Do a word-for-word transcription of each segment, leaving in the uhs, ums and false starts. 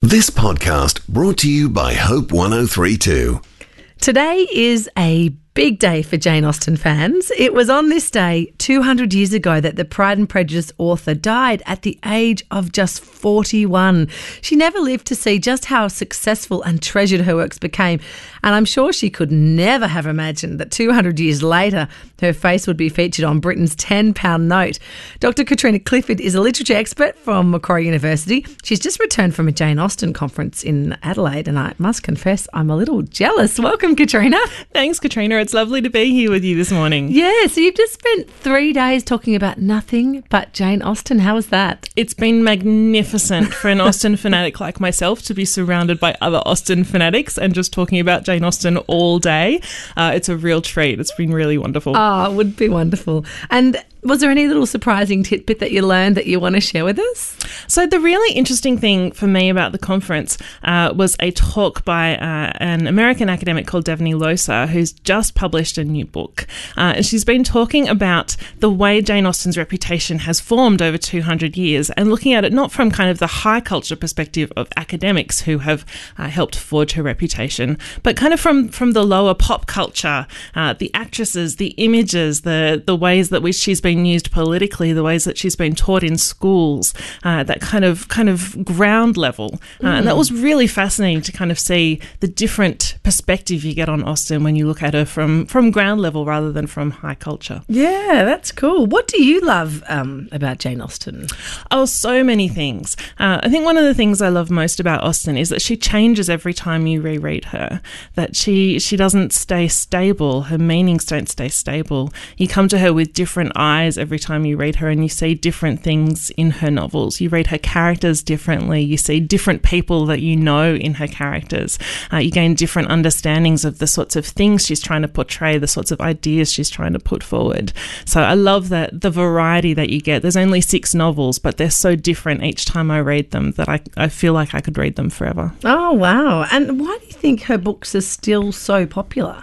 This podcast brought to you by Hope one oh three point two. Today is a big day for Jane Austen fans. It was on this day two hundred years ago that the Pride and Prejudice author died at the age of just forty-one. She never lived to see just how successful and treasured her works became, and I'm sure she could never have imagined that two hundred years later her face would be featured on Britain's ten pound note. Doctor Katrina Clifford is a literature expert from Macquarie University. She's just returned from a Jane Austen conference in Adelaide, and I must confess I'm a little jealous. Welcome, Katrina. Thanks, Katrina. It's lovely to be here with you this morning. Yeah, so you've just spent three days talking about nothing but Jane Austen. How was that? It's been magnificent for an Austen fanatic like myself to be surrounded by other Austen fanatics and just talking about Jane Austen all day. Uh, it's a real treat. It's been really wonderful. Oh, it would be wonderful. And was there any little surprising tidbit that you learned that you want to share with us? So the really interesting thing for me about the conference uh, was a talk by uh, an American academic called Devney Losa, who's just published a new book. Uh, and she's been talking about the way Jane Austen's reputation has formed over two hundred years and looking at it not from kind of the high culture perspective of academics who have uh, helped forge her reputation, but kind of from, from the lower pop culture, uh, the actresses, the images, the, the ways that which she's been used politically, the ways that she's been taught in schools, uh, that kind of kind of ground level. Uh, mm. And that was really fascinating to kind of see the different perspective you get on Austen when you look at her from, from ground level rather than from high culture. Yeah, that's cool. What do you love um, about Jane Austen? Oh, so many things. Uh, I think one of the things I love most about Austen is that she changes every time you reread her, that she, she doesn't stay stable. Her meanings don't stay stable. You come to her with different eyes every time you read her and you see different things in her novels. You read her characters differently. You see different people that you know in her characters. Uh, you gain different understandings of the sorts of things she's trying to portray, the sorts of ideas she's trying to put forward. So I love that the variety that you get. There's only six novels, but they're so different each time I read them that I, I feel like I could read them forever. Oh, wow. And why do you think her books are still so popular?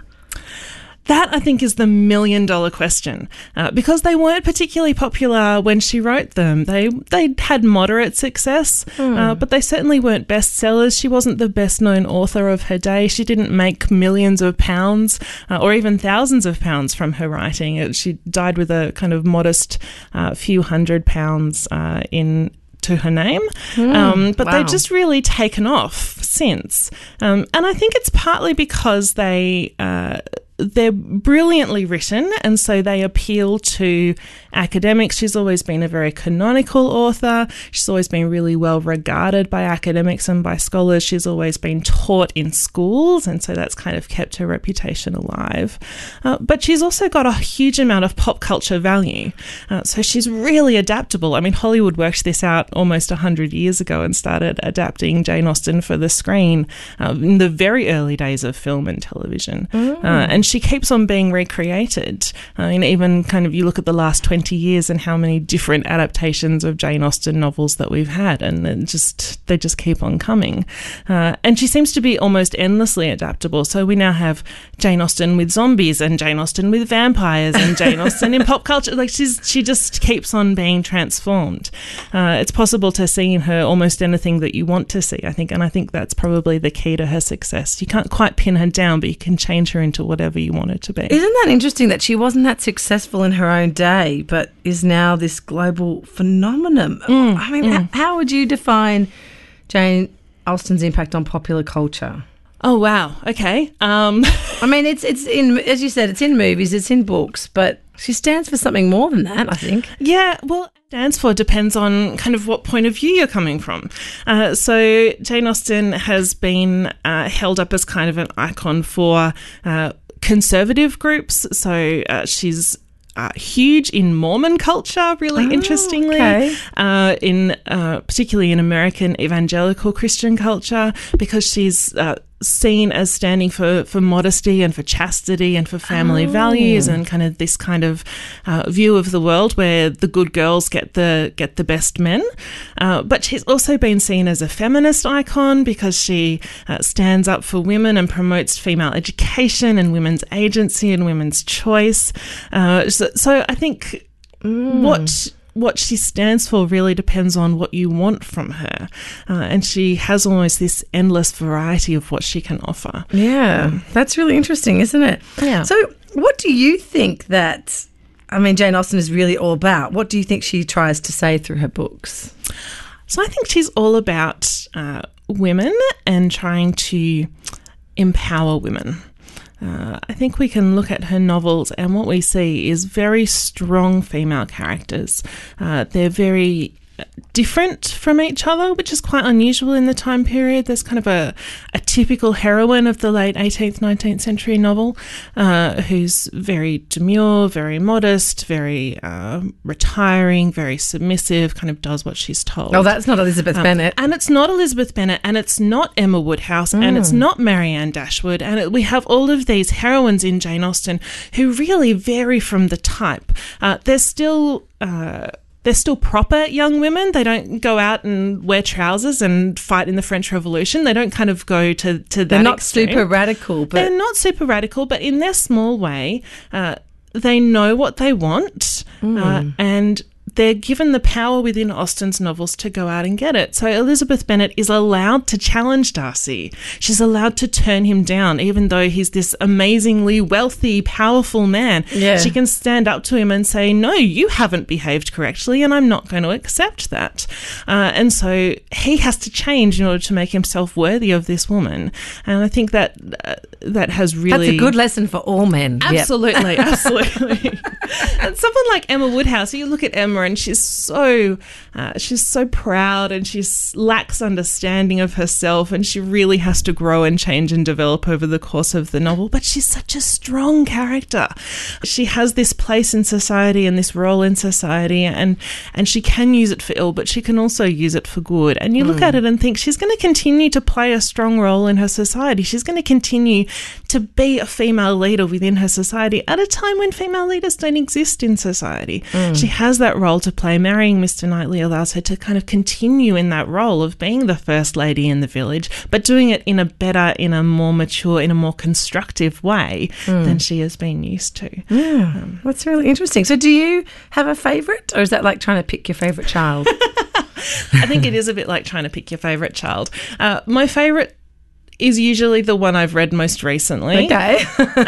That, I think, is the million-dollar question. Uh, because they weren't particularly popular when she wrote them. They they had moderate success, mm. uh, but they certainly weren't bestsellers. She wasn't the best-known author of her day. She didn't make millions of pounds uh, or even thousands of pounds from her writing. It, she died with a kind of modest uh, few hundred pounds uh, in to her name, mm, um, but wow. they've just really taken off since. Um, and I think it's partly because they... Uh, They're brilliantly written, and so they appeal to academics. She's always been a very canonical author. She's always been really well regarded by academics and by scholars. She's always been taught in schools, and so that's kind of kept her reputation alive. Uh, but she's also got a huge amount of pop culture value. Uh, so she's really adaptable. I mean, Hollywood worked this out almost one hundred years ago and started adapting Jane Austen for the screen uh, in the very early days of film and television. Mm. Uh, and she keeps on being recreated. I mean, even kind of you look at the last twenty years and how many different adaptations of Jane Austen novels that we've had, and it just they just keep on coming. Uh, and she seems to be almost endlessly adaptable. So we now have Jane Austen with zombies and Jane Austen with vampires and Jane Austen in pop culture. Like she's she just keeps on being transformed. Uh, it's possible to see in her almost anything that you want to see, I think, and I think that's probably the key to her success. You can't quite pin her down, but you can change her into whatever you want it to be. Isn't that interesting that she wasn't that successful in her own day, but is now this global phenomenon? Mm, I mean, mm. how, how would you define Jane Austen's impact on popular culture? Oh, wow. Okay. Um. I mean, it's it's in, as you said, it's in movies, it's in books, but she stands for something more than that, I think. Yeah, well, stands for depends on kind of what point of view you're coming from. Uh, so Jane Austen has been uh, held up as kind of an icon for uh, conservative groups. So uh, she's Uh, huge in Mormon culture, really oh, interestingly, okay. uh, in uh, particularly in American evangelical Christian culture, because she's uh, seen as standing for, for modesty and for chastity and for family oh. values and kind of this kind of uh, view of the world where the good girls get the get the best men. Uh, but she's also been seen as a feminist icon because she uh, stands up for women and promotes female education and women's agency and women's choice. Uh, so, so I think mm. what what she stands for really depends on what you want from her. Uh, and she has almost this endless variety of what she can offer. Yeah, um, that's really interesting, isn't it? Yeah. So what do you think that, I mean, Jane Austen is really all about? What do you think she tries to say through her books? So I think she's all about uh, women and trying to empower women. Uh, I think we can look at her novels and what we see is very strong female characters. Uh, they're very different from each other, which is quite unusual in the time period. There's kind of a, a typical heroine of the late eighteenth, nineteenth century novel uh, who's very demure, very modest, very uh, retiring, very submissive, kind of does what she's told. Oh, that's not Elizabeth um, Bennet. And it's not Elizabeth Bennet, and it's not Emma Woodhouse, mm. and it's not Marianne Dashwood. And it, we have all of these heroines in Jane Austen who really vary from the type. Uh, there's still... Uh, They're still proper young women. They don't go out and wear trousers and fight in the French Revolution. They don't kind of go to, to that They're not extreme. super radical. But They're not super radical, but in their small way, uh, they know what they want mm. uh, and they're given the power within Austen's novels to go out and get it. So Elizabeth Bennet is allowed to challenge Darcy. She's allowed to turn him down, even though he's this amazingly wealthy, powerful man. Yeah. She can stand up to him and say, no, you haven't behaved correctly and I'm not going to accept that. Uh, and so he has to change in order to make himself worthy of this woman. And I think that uh, that has really... That's a good lesson for all men. Absolutely, yep. absolutely. And someone like Emma Woodhouse, you look at Emma and she's so uh, she's so proud and she lacks understanding of herself and she really has to grow and change and develop over the course of the novel, but she's such a strong character. She has this place in society and this role in society and, and she can use it for ill, but she can also use it for good. And you mm. look at it and think she's going to continue to play a strong role in her society. She's going to continue to be a female leader within her society at a time when female leaders don't exist in society. Mm. She has that role to play. Marrying Mister Knightley allows her to kind of continue in that role of being the first lady in the village, but doing it in a better, in a more mature, in a more constructive way mm. than she has been used to. Yeah, um, that's really interesting. So do you have a favourite, or is that like trying to pick your favourite child? I think it is a bit like trying to pick your favourite child. Uh, my favourite is usually the one I've read most recently. Okay.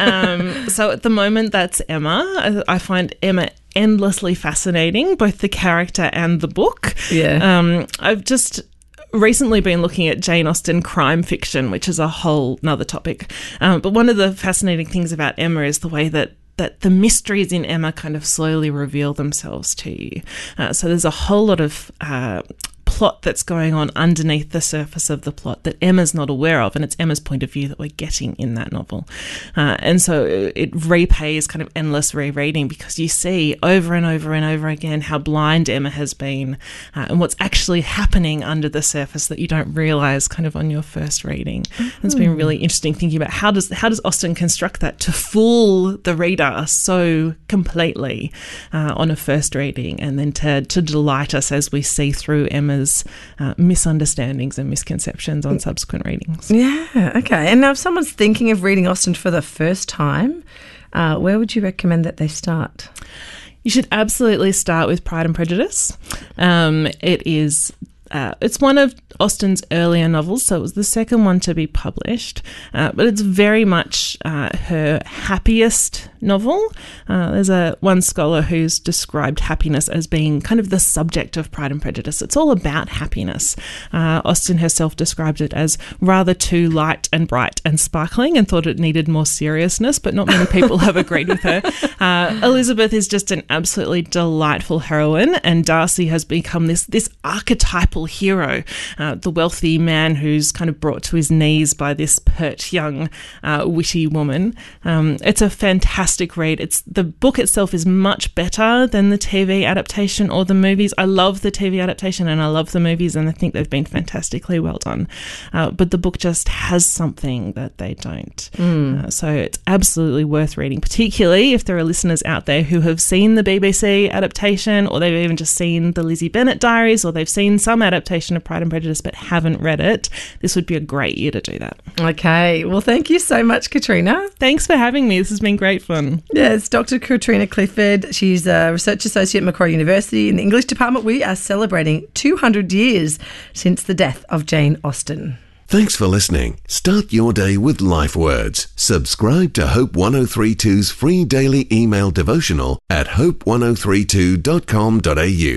um, so at the moment, that's Emma. I, I find Emma endlessly fascinating, both the character and the book. Yeah. Um, I've just recently been looking at Jane Austen crime fiction, which is a whole nother topic. Um, but one of the fascinating things about Emma is the way that that the mysteries in Emma kind of slowly reveal themselves to you. Uh, so there's a whole lot of uh, plot that's going on underneath the surface of the plot that Emma's not aware of, and it's Emma's point of view that we're getting in that novel. Uh, and so it repays kind of endless rereading because you see over and over and over again how blind Emma has been uh, and what's actually happening under the surface that you don't realise kind of on your first reading. Mm-hmm. It's been really interesting thinking about how does how does Austen construct that to fool the reader so completely uh, on a first reading, and then to, to delight us as we see through Emma's Uh, misunderstandings and misconceptions on subsequent readings. Yeah, okay. And now if someone's thinking of reading Austen for the first time, uh, where would you recommend that they start? You should absolutely start with Pride and Prejudice. Um, it is Uh, it's one of Austen's earlier novels, so it was the second one to be published, uh, but it's very much uh, her happiest novel. Uh, there's a one scholar who's described happiness as being kind of the subject of Pride and Prejudice. It's all about happiness. Uh, Austen herself described it as rather too light and bright and sparkling and thought it needed more seriousness, but not many people have agreed with her. Uh, Elizabeth is just an absolutely delightful heroine, and Darcy has become this, this archetypal hero, uh, the wealthy man who's kind of brought to his knees by this pert young uh, witty woman. Um, it's a fantastic read. It's the book itself is much better than the T V adaptation or the movies. I love the T V adaptation and I love the movies, and I think they've been fantastically well done. Uh, but the book just has something that they don't. Mm. Uh, so it's absolutely worth reading, particularly if there are listeners out there who have seen the B B C adaptation, or they've even just seen the Lizzie Bennet Diaries, or they've seen some adaptation of Pride and Prejudice but haven't read it. This would be a great year to do that. Okay. Well, thank you so much, Katrina. Thanks for having me. This has been great fun. one. Yeah, it's Doctor Katrina Clifford. She's a research associate at Macquarie University in the English department. We are celebrating two hundred years since the death of Jane Austen. Thanks for listening. Start your day with Life Words. Subscribe to Hope one oh three two's free daily email devotional at hope one oh three two dot com dot a u.